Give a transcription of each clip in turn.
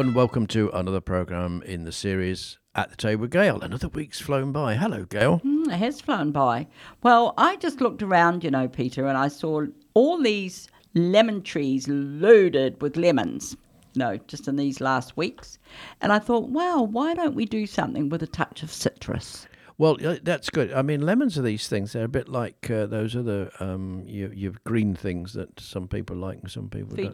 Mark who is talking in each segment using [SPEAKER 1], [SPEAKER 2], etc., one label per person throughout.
[SPEAKER 1] and welcome to another programme in the series At the Table with Gail. Another week's flown by. Hello, Gail.
[SPEAKER 2] It has flown by. Well, I just looked around, Peter, and I saw all these lemon trees loaded with lemons, just in these last weeks. And I thought, wow, why don't we do something with a touch of citrus?
[SPEAKER 1] Well, that's good. I mean, lemons are these things. They're a bit like those other your green things that some people like and some people don't.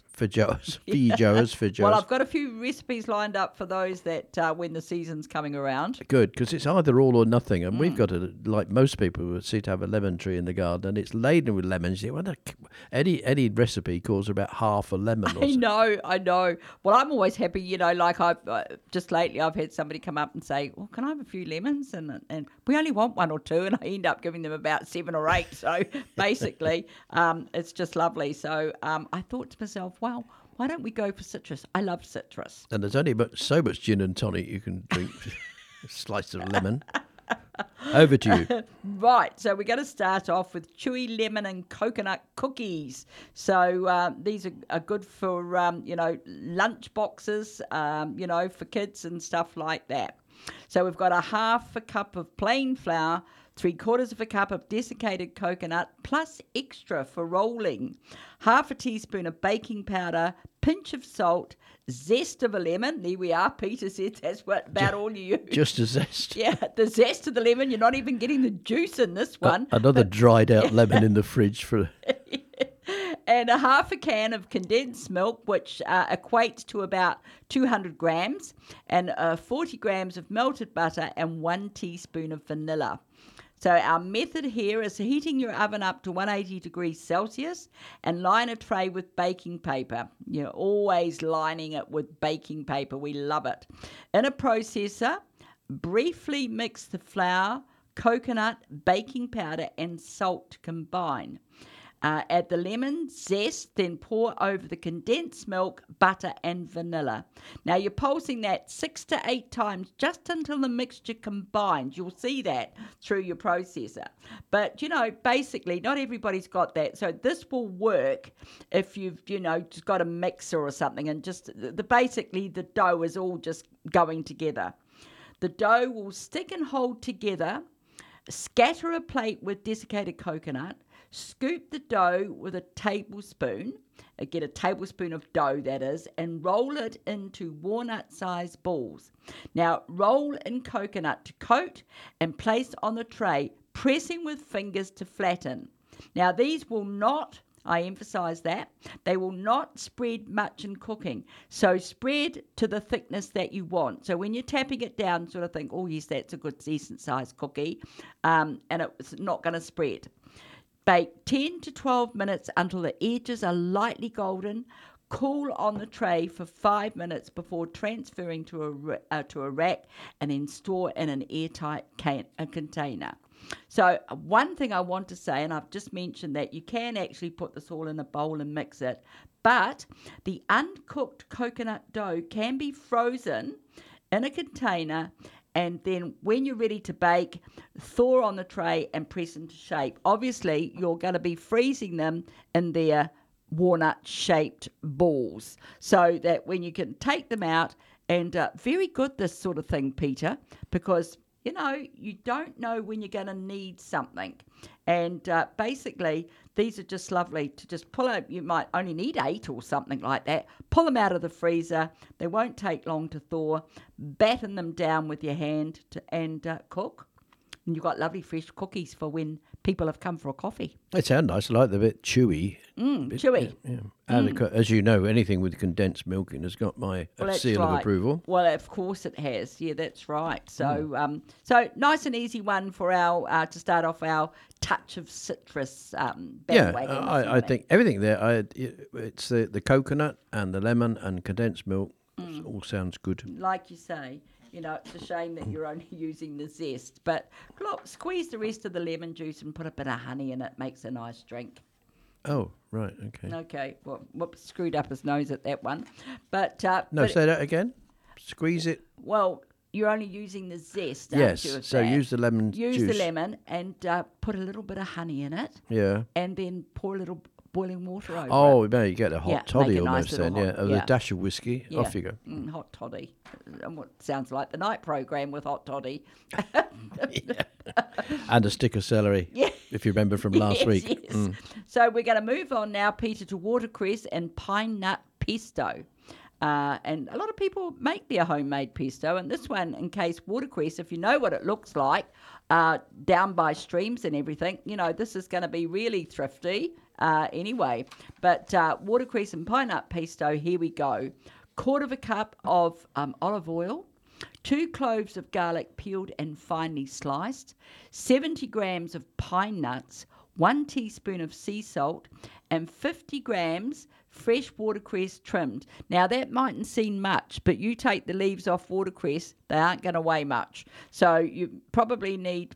[SPEAKER 1] Feijoas.
[SPEAKER 2] Well, I've got a few recipes lined up for those that when the season's coming around.
[SPEAKER 1] Good, because it's either all or nothing. And we've got, like most people would see, to have a lemon tree in the garden, and it's laden with lemons. Any recipe calls about half a lemon. Or
[SPEAKER 2] I know. Well, I'm always happy, like I've just lately I've had somebody come up and say, well, can I have a few lemons? And we only want one or two, and I end up giving them about 7 or 8. So basically, it's just lovely. So I thought to myself, well, why don't we go for citrus? I love citrus.
[SPEAKER 1] And there's only so much gin and tonic you can drink. A slice of lemon. Over to you.
[SPEAKER 2] Right, so we're going to start off with chewy lemon and coconut cookies. So these are good for, lunch boxes, for kids and stuff like that. So we've got a half a cup of plain flour, 3/4 of a cup of desiccated coconut, plus extra for rolling, half a teaspoon of baking powder, pinch of salt, zest of a lemon. There we are. Peter said that's about all you use.
[SPEAKER 1] Just a zest.
[SPEAKER 2] Yeah, the zest of the lemon. You're not even getting the juice in this one.
[SPEAKER 1] Another dried out lemon in the fridge for...
[SPEAKER 2] And a half a can of condensed milk, which equates to about 200 grams, and 40 grams of melted butter and 1 teaspoon of vanilla. So our method here is heating your oven up to 180 degrees Celsius and line a tray with baking paper. You're always lining it with baking paper. We love it. In a processor, briefly mix the flour, coconut, baking powder and salt to combine. Add the lemon zest, then pour over the condensed milk, butter and vanilla. Now you're pulsing that 6 to 8 times just until the mixture combines. You'll see that through your processor. But, basically not everybody's got that. So this will work if you've, just got a mixer or something and just basically the dough is all just going together. The dough will stick and hold together. Scatter a plate with desiccated coconut. Scoop the dough with a tablespoon, get a tablespoon of dough that is, and roll it into walnut-sized balls. Now, roll in coconut to coat and place on the tray, pressing with fingers to flatten. Now, these will not, I emphasize that, they will not spread much in cooking. So spread to the thickness that you want. So when you're tapping it down, sort of think, oh yes, that's a good decent-sized cookie, and it's not going to spread. Bake 10 to 12 minutes until the edges are lightly golden. Cool on the tray for 5 minutes before transferring to a rack and then store in an airtight container. So one thing I want to say, and I've just mentioned that you can actually put this all in a bowl and mix it, but the uncooked coconut dough can be frozen in a container, and then when you're ready to bake, thaw on the tray and press into shape. Obviously, you're going to be freezing them in their walnut-shaped balls so that when you can take them out, and very good this sort of thing, Peter, because, you don't know when you're going to need something. And basically, these are just lovely to just pull out. You might only need 8 or something like that. Pull them out of the freezer. They won't take long to thaw. Batten them down with your hand and cook. And you've got lovely fresh cookies for when people have come for a coffee.
[SPEAKER 1] They sound nice. I like them a bit chewy.
[SPEAKER 2] Chewy.
[SPEAKER 1] Yeah. And as you know, anything with condensed milk in has got my seal of approval.
[SPEAKER 2] Well, of course it has. Yeah, that's right. So, so nice and easy one for our to start off our touch of citrus bandwagon.
[SPEAKER 1] Yeah, I think everything there. It's the coconut and the lemon and condensed milk. All sounds good.
[SPEAKER 2] Like you say. It's a shame that you're only using the zest. But look, squeeze the rest of the lemon juice and put a bit of honey in it. Makes a nice drink.
[SPEAKER 1] Oh, right, okay.
[SPEAKER 2] Okay, well, whoops, screwed up his nose at that one. But
[SPEAKER 1] say that again. Squeeze it.
[SPEAKER 2] Well, you're only using the zest,
[SPEAKER 1] yes,
[SPEAKER 2] aren't you?
[SPEAKER 1] So use the lemon juice.
[SPEAKER 2] Use the lemon and put a little bit of honey in it.
[SPEAKER 1] Yeah.
[SPEAKER 2] And then pour a little boiling water over it.
[SPEAKER 1] Oh, man, you get a hot
[SPEAKER 2] Yeah,
[SPEAKER 1] toddy
[SPEAKER 2] make a nice
[SPEAKER 1] almost
[SPEAKER 2] little
[SPEAKER 1] then,
[SPEAKER 2] hot-
[SPEAKER 1] with
[SPEAKER 2] yeah.
[SPEAKER 1] a dash of whiskey.
[SPEAKER 2] Yeah.
[SPEAKER 1] Off you go.
[SPEAKER 2] Hot toddy. And what sounds like the night program with hot toddy.
[SPEAKER 1] And a stick of celery,
[SPEAKER 2] Yeah.
[SPEAKER 1] if you remember from last
[SPEAKER 2] Yes,
[SPEAKER 1] week.
[SPEAKER 2] yes. So we're going to move on now, Peter, to watercress and pine nut pesto. And a lot of people make their homemade pesto. And this one, in case watercress, if you know what it looks like, down by streams and everything, this is going to be really thrifty anyway. But watercress and pine nut pesto, here we go. 1/4 cup of olive oil, 2 cloves of garlic peeled and finely sliced, 70 grams of pine nuts, 1 teaspoon of sea salt, and 50 grams fresh watercress trimmed. Now, that mightn't seem much, but you take the leaves off watercress, they aren't going to weigh much. So you probably need,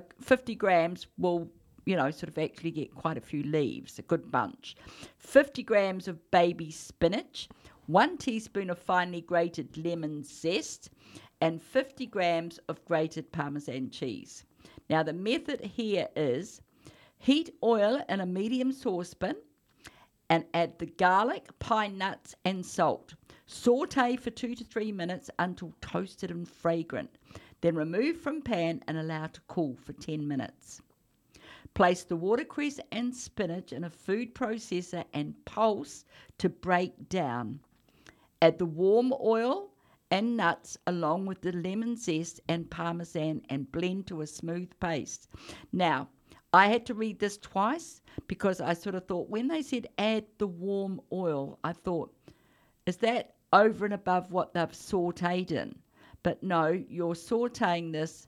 [SPEAKER 2] 50 grams will, sort of actually get quite a few leaves, a good bunch. 50 grams of baby spinach, 1 teaspoon of finely grated lemon zest, and 50 grams of grated Parmesan cheese. Now, the method here is heat oil in a medium saucepan and add the garlic, pine nuts, and salt. Saute for 2 to 3 minutes until toasted and fragrant. Then remove from pan and allow to cool for 10 minutes. Place the watercress and spinach in a food processor and pulse to break down. Add the warm oil and nuts along with the lemon zest and parmesan and blend to a smooth paste. Now, I had to read this twice because I sort of thought when they said add the warm oil, I thought, is that over and above what they've sauteed in? But no, you're sauteing this,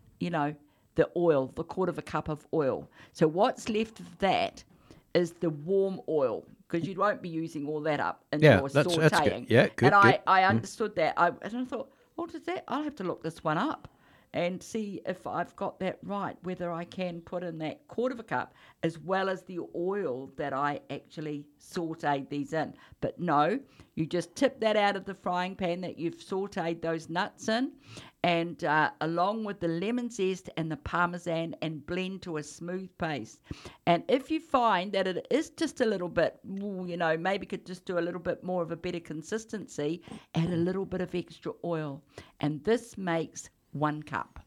[SPEAKER 2] the oil, the 1/4 cup of oil. So what's left of that is the warm oil, because you won't be using all that up in your
[SPEAKER 1] that's
[SPEAKER 2] sauteing.
[SPEAKER 1] good. Yeah, good,
[SPEAKER 2] And
[SPEAKER 1] good.
[SPEAKER 2] I understood that. And I thought, what is that? I'll have to look this one up and see if I've got that right, whether I can put in that 1/4 cup as well as the oil that I actually sauteed these in. But no, you just tip that out of the frying pan that you've sauteed those nuts in, and along with the lemon zest and the parmesan, and blend to a smooth paste. And if you find that it is just a little bit, maybe could just do a little bit more of a better consistency, add a little bit of extra oil. And this makes 1 cup.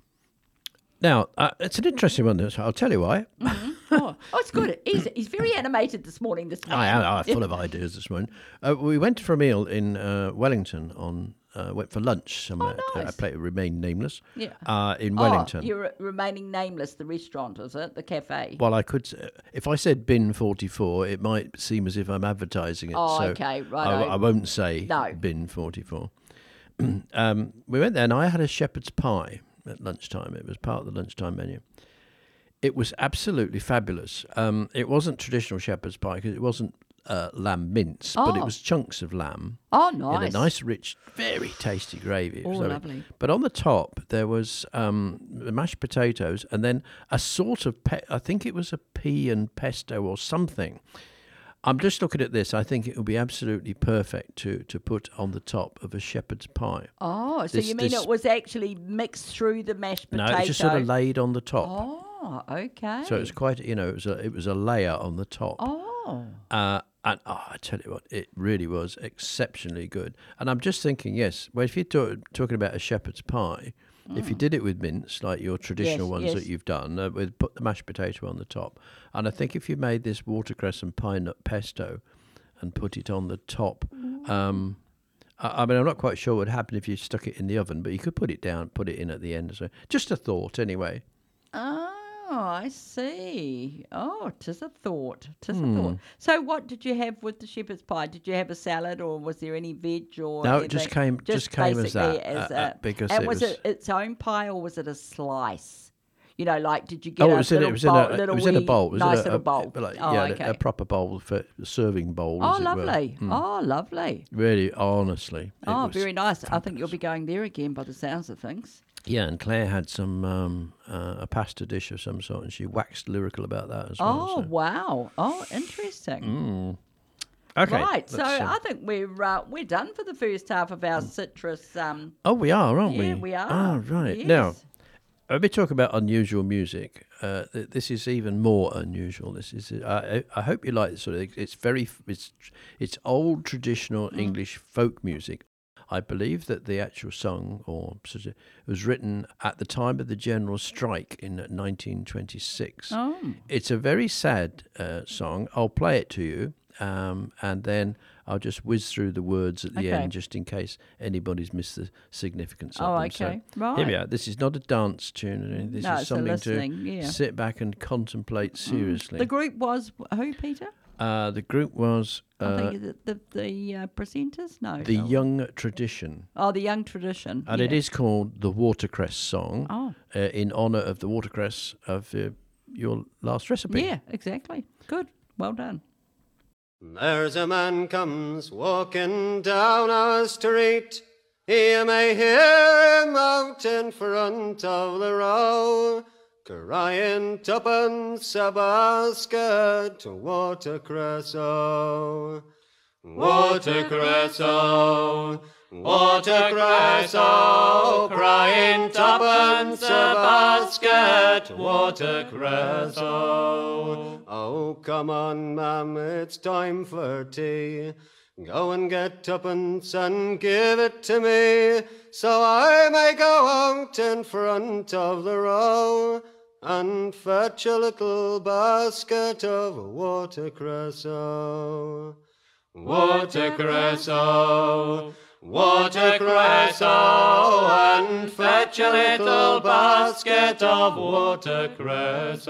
[SPEAKER 1] Now, it's an interesting one. I'll tell you why.
[SPEAKER 2] Oh, it's good. He's very animated this morning.
[SPEAKER 1] I'm full of ideas this morning. We went for a meal in Wellington went for lunch somewhere.
[SPEAKER 2] nice.
[SPEAKER 1] A place remain nameless.
[SPEAKER 2] Yeah.
[SPEAKER 1] In Wellington.
[SPEAKER 2] You're remaining nameless. The restaurant, is it? The cafe.
[SPEAKER 1] Well, I could. If I said Bin 44, it might seem as if I'm advertising it.
[SPEAKER 2] Oh,
[SPEAKER 1] so
[SPEAKER 2] okay, right.
[SPEAKER 1] I won't say
[SPEAKER 2] No.
[SPEAKER 1] Bin 44. We went there, and I had a shepherd's pie at lunchtime. It was part of the lunchtime menu. It was absolutely fabulous. It wasn't traditional shepherd's pie because it wasn't lamb mince, but it was chunks of lamb.
[SPEAKER 2] Oh,
[SPEAKER 1] In
[SPEAKER 2] nice.
[SPEAKER 1] a nice, rich, very tasty gravy. It was
[SPEAKER 2] lovely.
[SPEAKER 1] But on the top, there was the mashed potatoes and then a sort of, I think it was a pea and pesto or something. I'm just looking at this. I think it would be absolutely perfect to put on the top of a shepherd's pie.
[SPEAKER 2] Oh, so you mean it was actually mixed through the mashed potato?
[SPEAKER 1] No, it's just sort of laid on the top.
[SPEAKER 2] Oh, okay.
[SPEAKER 1] So it was quite, it was a layer on the top.
[SPEAKER 2] Oh.
[SPEAKER 1] And I tell you what, it really was exceptionally good. And I'm just thinking, yes, well, if you're talking about a shepherd's pie, if you did it with mince, like your traditional ones that you've done, put the mashed potato on the top. And I think if you made this watercress and pine nut pesto and put it on the top, I mean, I'm not quite sure what would happen if you stuck it in the oven, but you could put it down, put it in at the end. So just a thought, anyway.
[SPEAKER 2] Oh, I see. Oh, 'tis a thought. 'Tis a thought. So what did you have with the shepherd's pie? Did you have a salad or was there any veg or
[SPEAKER 1] No,
[SPEAKER 2] anything?
[SPEAKER 1] it just came as
[SPEAKER 2] basically
[SPEAKER 1] that. Because
[SPEAKER 2] and
[SPEAKER 1] it
[SPEAKER 2] was
[SPEAKER 1] was
[SPEAKER 2] it its own pie or was it a slice? Like did you get
[SPEAKER 1] it
[SPEAKER 2] a
[SPEAKER 1] was
[SPEAKER 2] little bowl,
[SPEAKER 1] it was in a bowl. It was
[SPEAKER 2] nice
[SPEAKER 1] in
[SPEAKER 2] little bowl?
[SPEAKER 1] a proper bowl, for a serving bowl.
[SPEAKER 2] Oh,
[SPEAKER 1] as it were.
[SPEAKER 2] lovely. Oh, lovely.
[SPEAKER 1] Really, honestly. it was
[SPEAKER 2] Very nice. I think
[SPEAKER 1] fabulous.
[SPEAKER 2] you'll be going there again by the sounds of things.
[SPEAKER 1] Yeah, and Claire had some a pasta dish of some sort, and she waxed lyrical about that as well.
[SPEAKER 2] Oh, wow. Oh, interesting.
[SPEAKER 1] Okay.
[SPEAKER 2] Right, so
[SPEAKER 1] let's,
[SPEAKER 2] I think we're done for the first half of our citrus.
[SPEAKER 1] oh, we are, aren't we?
[SPEAKER 2] Yeah, we are.
[SPEAKER 1] Oh, right.
[SPEAKER 2] Yes.
[SPEAKER 1] Now, When we talk about unusual music, this is even more unusual. This is. I hope you like this sort of. It's old traditional English folk music. I believe that the actual song was written at the time of the general strike in 1926.
[SPEAKER 2] Oh.
[SPEAKER 1] It's a very sad song. I'll play it to you, and then I'll just whiz through the words at the end, just in case anybody's missed the significance of them.
[SPEAKER 2] Oh, okay.
[SPEAKER 1] So,
[SPEAKER 2] right.
[SPEAKER 1] here we are. This is not a dance tune. This is something to sit back and contemplate seriously.
[SPEAKER 2] The group was who, Peter?
[SPEAKER 1] The group was
[SPEAKER 2] I think the presenters. No,
[SPEAKER 1] the Young Tradition.
[SPEAKER 2] Oh, the Young Tradition,
[SPEAKER 1] and it is called the Watercress Song.
[SPEAKER 2] Oh,
[SPEAKER 1] in honour of the watercress of your last recipe.
[SPEAKER 2] Yeah, exactly. Good, well done.
[SPEAKER 3] There's a man comes walking down our street. You may hear him out in front of the row, crying tuppence a basket, watercress, oh. Watercress, oh. Watercress, oh. Crying tuppence a basket, watercress, oh. Oh, come on, ma'am, it's time for tea. Go and get tuppence and give it to me, so I may go out in front of the row and fetch a little basket of watercress, oh. Watercress, oh. Watercress, oh, and fetch a little basket of watercress,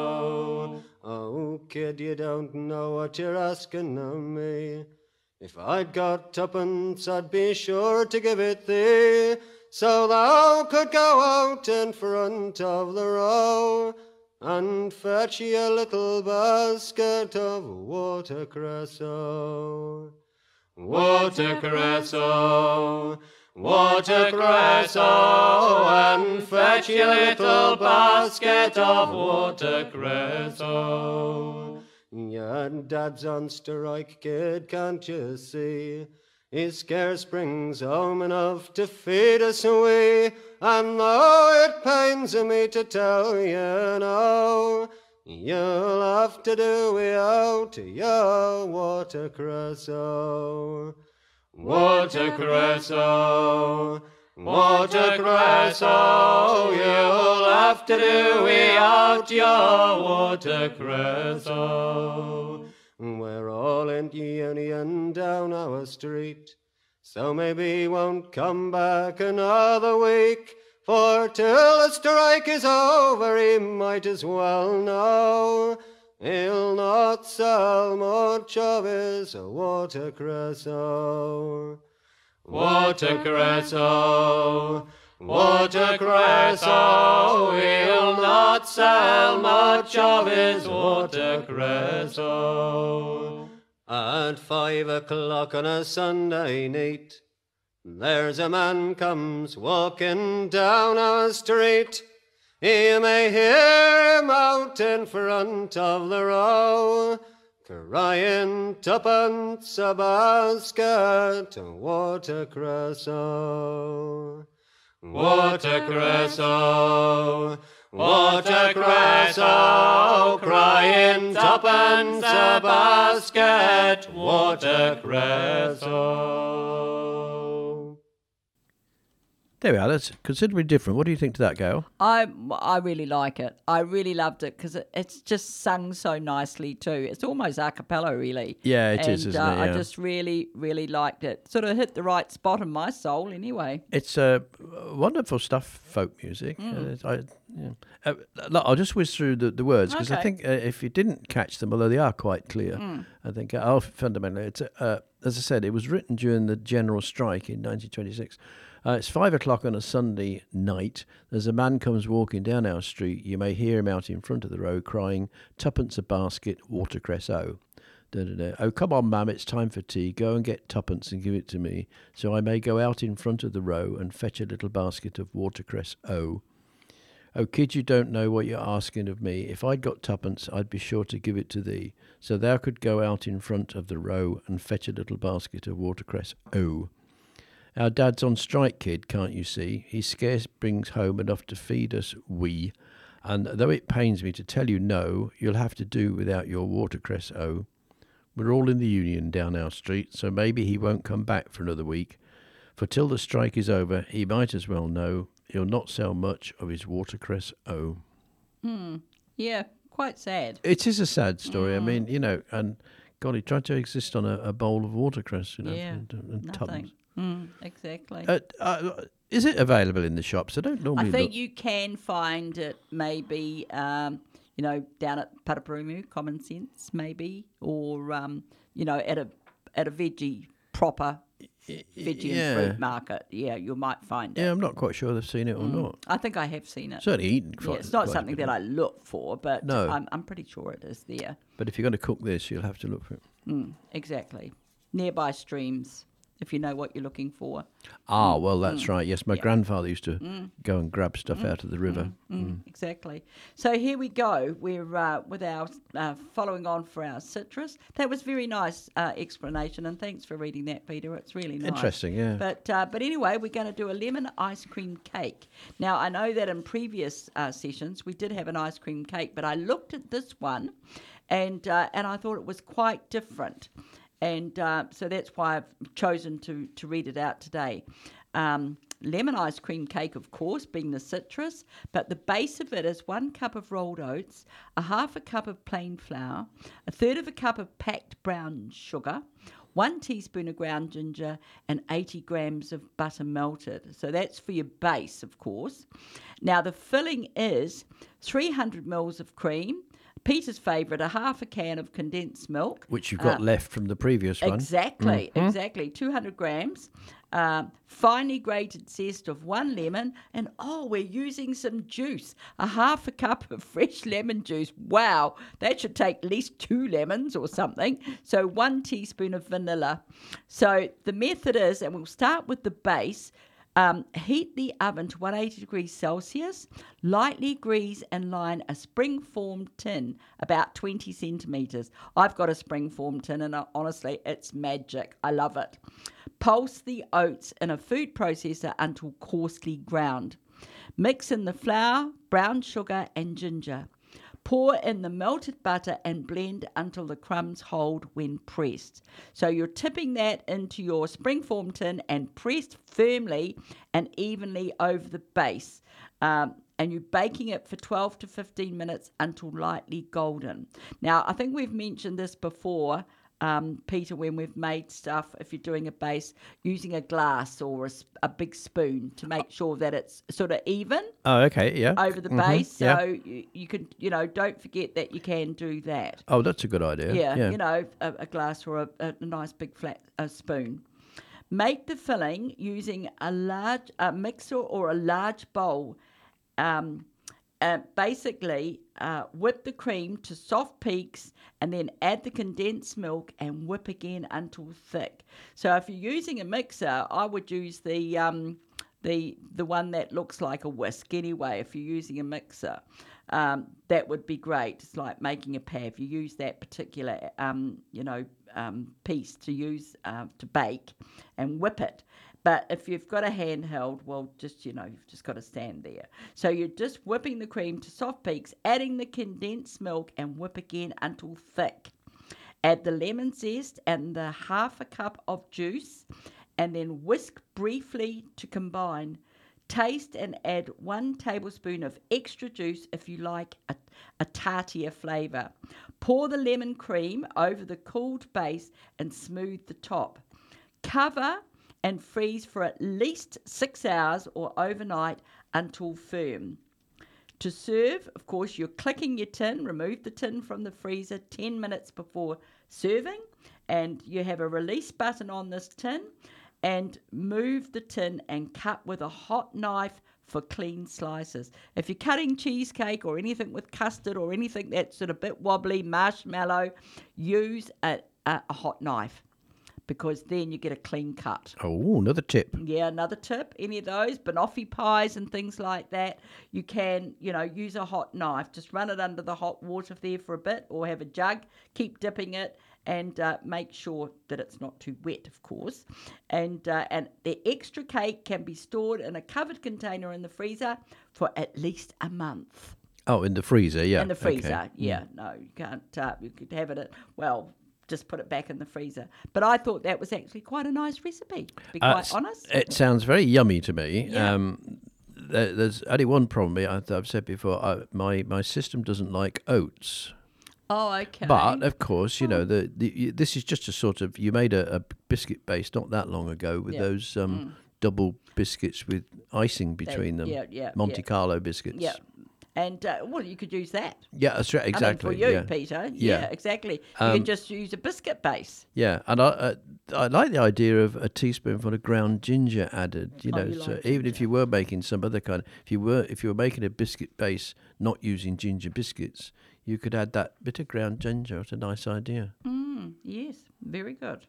[SPEAKER 3] oh. Oh, kid, you don't know what you're asking of me. If I'd got tuppence, I'd be sure to give it thee, so thou could go out in front of the row and fetch ye a little basket of watercress, oh. Watercress, oh. Watercress, oh, and fetch ye a little basket of watercress, oh. Your dad's on strike, kid, can't you see? He scarce brings home enough to feed us we, and though it pains me to tell you now, you'll have to do without your watercress, oh. Watercress, oh. Watercress, oh, you'll have to do without your watercress, oh. We're all in union down our street, so maybe won't come back another week, for till the strike is over he might as well know he'll not sell much of his watercress, oh. Watercress, oh. Watercress, oh, he'll not sell much of his watercress, oh. At 5 o'clock on a Sunday night, there's a man comes walking down our street. You may hear him out in front of the row, crying tuppence a basket, watercress, oh. Watercress, oh. Watercress, oh, crying tuppence a basket, watercress, oh.
[SPEAKER 1] There we are. That's considerably different. What do you think to that, Gail?
[SPEAKER 2] I really like it. I really loved it because it's just sung so nicely too. It's almost a cappella, really.
[SPEAKER 1] Yeah, it is, isn't it? Yeah.
[SPEAKER 2] I just really, really liked it. Sort of hit the right spot in my soul anyway.
[SPEAKER 1] It's wonderful stuff, folk music. I'll just whiz through the words because I think if you didn't catch them, although they are quite clear, I think fundamentally, it's as I said, it was written during the general strike in 1926. It's 5 o'clock on a Sunday night. As a man comes walking down our street, you may hear him out in front of the row crying, tuppence a basket, watercress, oh. Da, da, da. Oh, come on, ma'am, it's time for tea. Go and get tuppence and give it to me, so I may go out in front of the row and fetch a little basket of watercress, oh. Oh, kid, you don't know what you're asking of me. If I'd got tuppence, I'd be sure to give it to thee, so thou could go out in front of the row and fetch a little basket of watercress, oh. Our dad's on strike, kid, can't you see? He scarce brings home enough to feed us, we. And though it pains me to tell you no, you'll have to do without your watercress, oh. We're all in the union down our street, so maybe he won't come back for another week. For till the strike is over, he might as well know he'll not sell much of his watercress, oh.
[SPEAKER 2] Yeah, quite sad.
[SPEAKER 1] It is a sad story. I mean, and God, he tried to exist on a bowl of watercress,
[SPEAKER 2] Yeah,
[SPEAKER 1] and
[SPEAKER 2] nothing. Exactly.
[SPEAKER 1] Is it available in the shops? I don't normally
[SPEAKER 2] I think
[SPEAKER 1] look.
[SPEAKER 2] you can find it maybe, down at Parapurumu, Common Sense, maybe, or at a veggie proper veggie and fruit market. Yeah, you might find it.
[SPEAKER 1] Yeah, I'm not quite sure they've seen it or not.
[SPEAKER 2] I think I have seen it.
[SPEAKER 1] Certainly eaten.
[SPEAKER 2] Yeah, it's not something that I look for, but
[SPEAKER 1] No.
[SPEAKER 2] I'm pretty sure it is there.
[SPEAKER 1] But if you're going to cook this, you'll have to look for it.
[SPEAKER 2] Exactly. Nearby streams, if you know what you're looking for.
[SPEAKER 1] Ah, well, that's right. Yes, my grandfather used to go and grab stuff out of the river.
[SPEAKER 2] Exactly. So here we go. We're with our following on for our citrus. That was very nice explanation, and thanks for reading that, Peter. It's really nice.
[SPEAKER 1] Interesting, yeah.
[SPEAKER 2] But anyway, we're going to do a lemon ice cream cake. Now, I know that in previous sessions we did have an ice cream cake, but I looked at this one, and I thought it was quite different. And so that's why I've chosen to read it out today. Lemon ice cream cake, of course, being the citrus, but the base of it is 1 cup of rolled oats, a half a cup of plain flour, a third of a cup of packed brown sugar, 1 teaspoon of ground ginger, and 80 grams of butter melted. So that's for your base, of course. Now the filling is 300 mils of cream, Peter's favourite, a half a can of condensed milk.
[SPEAKER 1] Which you've got left from the previous one.
[SPEAKER 2] Exactly, 200 grams. Finely grated zest of 1 lemon. And, we're using some juice, a half a cup of fresh lemon juice. Wow, that should take at least 2 lemons or something. So 1 teaspoon of vanilla. So the method is, and we'll start with the base, heat the oven to 180 degrees Celsius, lightly grease and line a spring-formed tin, about 20 centimetres. I've got a spring-formed tin, and honestly, it's magic. I love it. Pulse the oats in a food processor until coarsely ground. Mix in the flour, brown sugar and ginger. Pour in the melted butter and blend until the crumbs hold when pressed. So you're tipping that into your spring-formed tin and pressed firmly and evenly over the base. And you're baking it for 12 to 15 minutes until lightly golden. Now, I think we've mentioned this before, Peter, when we've made stuff, if you're doing a base, using a glass or a big spoon to make sure that it's sort of even.
[SPEAKER 1] Oh, okay, yeah.
[SPEAKER 2] Over the base. So you can, don't forget that you can do that.
[SPEAKER 1] Oh, that's a good idea.
[SPEAKER 2] Yeah. A glass or a nice big flat spoon. Make the filling using a mixer or a large bowl. Basically, whip the cream to soft peaks and then add the condensed milk and whip again until thick. So if you're using a mixer, I would use the one that looks like a whisk anyway. If you're using a mixer, that would be great. It's like making a pie. If you use that particular piece to use to bake and whip it. But if you've got a handheld, well, you've just got to stand there. So you're just whipping the cream to soft peaks, adding the condensed milk and whip again until thick. Add the lemon zest and the half a cup of juice and then whisk briefly to combine. Taste and add 1 tablespoon of extra juice if you like a tartier flavour. Pour the lemon cream over the cooled base and smooth the top. Cover and freeze for at least 6 hours or overnight until firm. To serve, of course, you're clicking your tin. Remove the tin from the freezer 10 minutes before serving, and you have a release button on this tin, and move the tin and cut with a hot knife for clean slices. If you're cutting cheesecake or anything with custard or anything that's sort of a bit wobbly, marshmallow, use a hot knife, because then you get a clean cut.
[SPEAKER 1] Oh, another tip.
[SPEAKER 2] Yeah, another tip. Any of those, banoffee pies and things like that, you can, use a hot knife. Just run it under the hot water there for a bit, or have a jug, keep dipping it, and make sure that it's not too wet, of course. And the extra cake can be stored in a covered container in the freezer for at least a month.
[SPEAKER 1] Oh, in the freezer, yeah.
[SPEAKER 2] In the freezer,
[SPEAKER 1] okay.
[SPEAKER 2] yeah. No, you can't. You could have it just put it back in the freezer. But I thought that was actually quite a nice recipe, to be quite honest.
[SPEAKER 1] It sounds very yummy to me.
[SPEAKER 2] Yeah.
[SPEAKER 1] There's only one problem. I've said before, my system doesn't like oats.
[SPEAKER 2] Oh, okay.
[SPEAKER 1] But, of course, you know, this is just a sort of... You made a biscuit base not that long ago with those double biscuits with icing between them. Monte Carlo biscuits.
[SPEAKER 2] Yeah. And, you could use that.
[SPEAKER 1] Yeah, that's right, exactly.
[SPEAKER 2] I mean, for you, Peter. Yeah, exactly. You can just use a biscuit base.
[SPEAKER 1] Yeah, and I like the idea of a teaspoonful of ground ginger added. You know,
[SPEAKER 2] you
[SPEAKER 1] so
[SPEAKER 2] like
[SPEAKER 1] even if you were making some other kind, if you were making a biscuit base not using ginger biscuits, you could add that bit of ground ginger. It's a nice idea.
[SPEAKER 2] Yes, very good.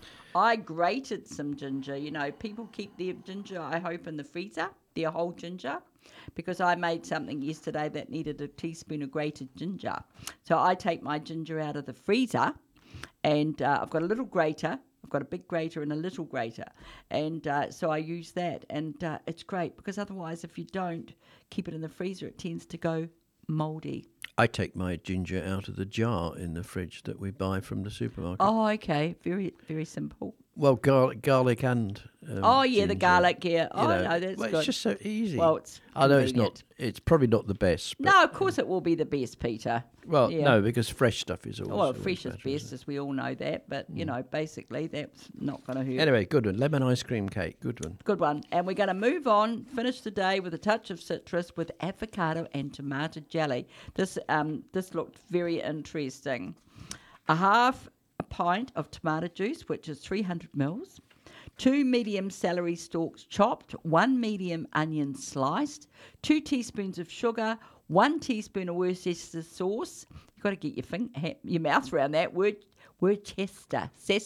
[SPEAKER 2] I grated some ginger. You know, people keep their ginger, I hope, in the freezer, their whole ginger, because I made something yesterday that needed a teaspoon of grated ginger. So I take my ginger out of the freezer, and I've got a little grater. I've got a big grater and a little grater. And so I use that, and it's great, because otherwise if you don't keep it in the freezer, it tends to go mouldy.
[SPEAKER 1] I take my ginger out of the jar in the fridge that we buy from the supermarket.
[SPEAKER 2] Oh, okay. Very, very simple.
[SPEAKER 1] Well, garlic and
[SPEAKER 2] ginger. The garlic, yeah.
[SPEAKER 1] You know,
[SPEAKER 2] no, that's good.
[SPEAKER 1] It's just so easy.
[SPEAKER 2] Well, it's
[SPEAKER 1] I know it's
[SPEAKER 2] convenient.
[SPEAKER 1] not. It's probably not the best. But
[SPEAKER 2] No, of course it will be the best, Peter.
[SPEAKER 1] well,
[SPEAKER 2] yeah.
[SPEAKER 1] no, because fresh stuff is always.
[SPEAKER 2] Well,
[SPEAKER 1] always
[SPEAKER 2] fresh is
[SPEAKER 1] better, isn't
[SPEAKER 2] best, as we all know that. But, you know, basically that's not going to hurt.
[SPEAKER 1] it? Anyway, good one. Lemon ice cream cake. Good one.
[SPEAKER 2] Good one. And we're going to move on, finish the day with a touch of citrus with avocado and tomato jelly. This looked very interesting. A half a pint of tomato juice, which is 300 mils. 2 medium celery stalks chopped, 1 medium onion sliced, 2 teaspoons of sugar, 1 teaspoon of Worcestershire sauce. You've got to get your mouth around that word. Worcester.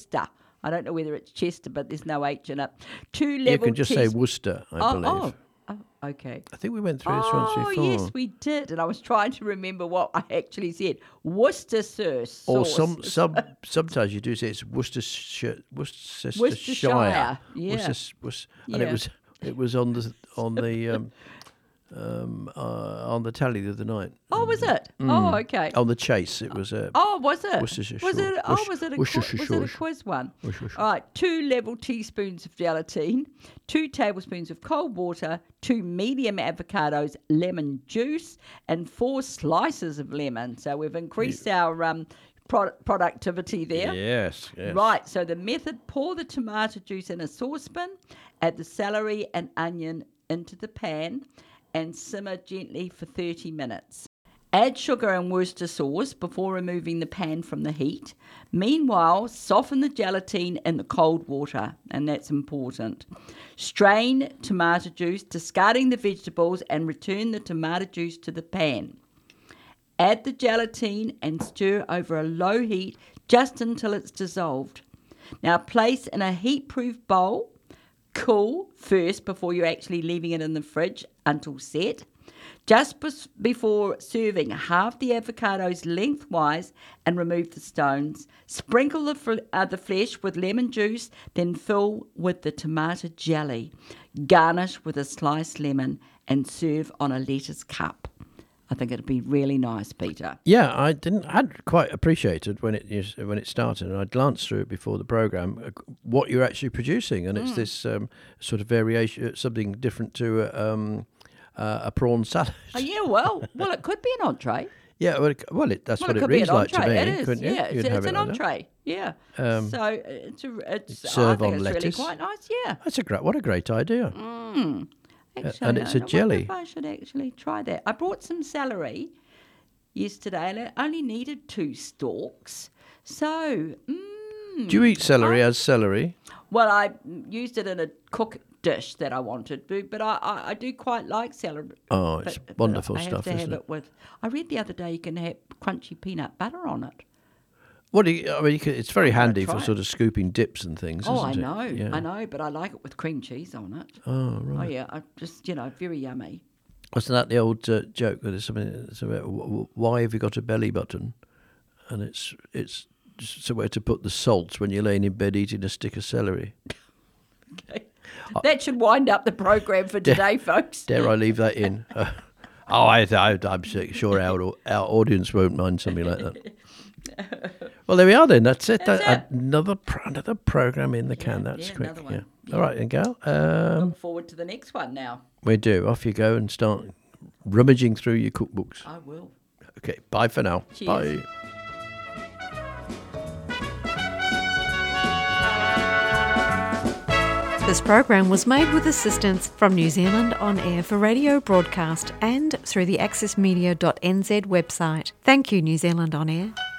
[SPEAKER 2] I don't know whether it's Chester, but there's no H in it. 2 level.
[SPEAKER 1] You can just say Worcester, I believe.
[SPEAKER 2] Oh, okay.
[SPEAKER 1] I think we went through this once before.
[SPEAKER 2] Oh, yes, we did. And I was trying to remember what I actually said. Worcestershire sauce.
[SPEAKER 1] Or sometimes you do say it's Worcestershire.
[SPEAKER 2] Yeah.
[SPEAKER 1] And it was on the telly the other night.
[SPEAKER 2] Oh, was it? Oh, okay.
[SPEAKER 1] On the Chase, it was.
[SPEAKER 2] Was it?
[SPEAKER 1] Worcestershire.
[SPEAKER 2] Was it a quiz one? All right, 2 level teaspoons of gelatin, 2 tablespoons of cold water, 2 medium avocados, lemon juice, and 4 slices of lemon. So we've increased our productivity there.
[SPEAKER 1] Yes.
[SPEAKER 2] Right, so the method: pour the tomato juice in a saucepan, add the celery and onion into the pan, and simmer gently for 30 minutes. Add sugar and Worcester sauce before removing the pan from the heat. Meanwhile, soften the gelatin in the cold water, and that's important. Strain tomato juice, discarding the vegetables, and return the tomato juice to the pan. Add the gelatin and stir over a low heat just until it's dissolved. Now place in a heat-proof bowl. Cool first before you're actually leaving it in the fridge until set. Just before serving, halve the avocados lengthwise and remove the stones. Sprinkle the flesh with lemon juice, then fill with the tomato jelly. Garnish with a sliced lemon and serve on a lettuce cup. I think it'd be really nice, Peter.
[SPEAKER 1] Yeah, I hadn't quite appreciated when it started, and I glanced through it before the program what you're actually producing, and it's this sort of variation, something different to a prawn salad.
[SPEAKER 2] Oh yeah, well, it could be an entree.
[SPEAKER 1] Yeah, that's what it reads like to me.
[SPEAKER 2] It is,
[SPEAKER 1] couldn't you?
[SPEAKER 2] Yeah, it's an entree. Yeah. So
[SPEAKER 1] serve on
[SPEAKER 2] it's
[SPEAKER 1] lettuce.
[SPEAKER 2] Really quite nice. Yeah.
[SPEAKER 1] What a great idea.
[SPEAKER 2] Actually,
[SPEAKER 1] and it's a jelly.
[SPEAKER 2] I wonder if I should actually try that. I brought some celery yesterday, and it only needed 2 stalks. So,
[SPEAKER 1] do you eat celery as celery?
[SPEAKER 2] Well, I used it in a cook dish that I wanted, but I do quite like celery.
[SPEAKER 1] Oh, it's wonderful stuff,
[SPEAKER 2] isn't
[SPEAKER 1] isn't
[SPEAKER 2] it? I read the other day you can have crunchy peanut butter on it.
[SPEAKER 1] It's very handy for sort of scooping dips and things, isn't
[SPEAKER 2] I
[SPEAKER 1] it?
[SPEAKER 2] know,
[SPEAKER 1] Yeah.
[SPEAKER 2] I know, but I like it with cream cheese on it.
[SPEAKER 1] Oh, right.
[SPEAKER 2] Oh, yeah, I just, very yummy.
[SPEAKER 1] Wasn't that the old joke that it's about why have you got a belly button? And it's somewhere to put the salts when you're laying in bed eating a stick of celery.
[SPEAKER 2] Okay. That should wind up the program for today, folks.
[SPEAKER 1] Dare I leave that in? I'm sure our audience won't mind something like that. Well, there we are then. That's it. Another program in the can. That's quick.
[SPEAKER 2] Another one.
[SPEAKER 1] All right, then, Gal.
[SPEAKER 2] Look forward to the next one now.
[SPEAKER 1] We do. Off you go and start rummaging through your cookbooks.
[SPEAKER 2] I will.
[SPEAKER 1] Okay, bye for now.
[SPEAKER 2] Cheers.
[SPEAKER 1] Bye.
[SPEAKER 4] This program was made with assistance from New Zealand On Air for radio broadcast and through the accessmedia.nz website. Thank you, New Zealand On Air.